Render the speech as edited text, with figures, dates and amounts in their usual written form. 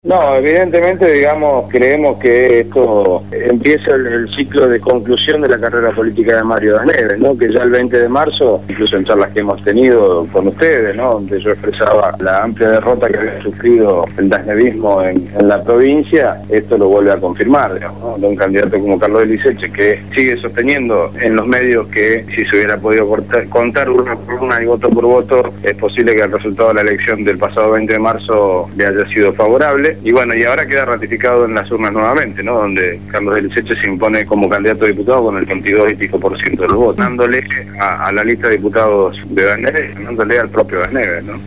No, evidentemente, digamos, creemos que esto empieza el ciclo de conclusión de la carrera política de Mario Das Neves, ¿no? Que ya el 20 de marzo, incluso en charlas que hemos tenido con ustedes, ¿no? Donde yo expresaba la amplia derrota que había sufrido el dasnevismo en la provincia, esto lo vuelve a confirmar, digamos, ¿no? De un candidato como Carlos Eliseche, que sigue sosteniendo en los medios que si se hubiera podido contar urna por urna y voto por voto, es posible que el resultado de la elección del pasado 20 de marzo le haya sido favorable. Y bueno, y ahora queda ratificado en las urnas nuevamente, ¿no? Donde Carlos Eliseche se impone como candidato a diputado con el 22 y pico % de los votos, dándole a la lista de diputados de Das Neves, dándole al propio Das Neves, ¿no?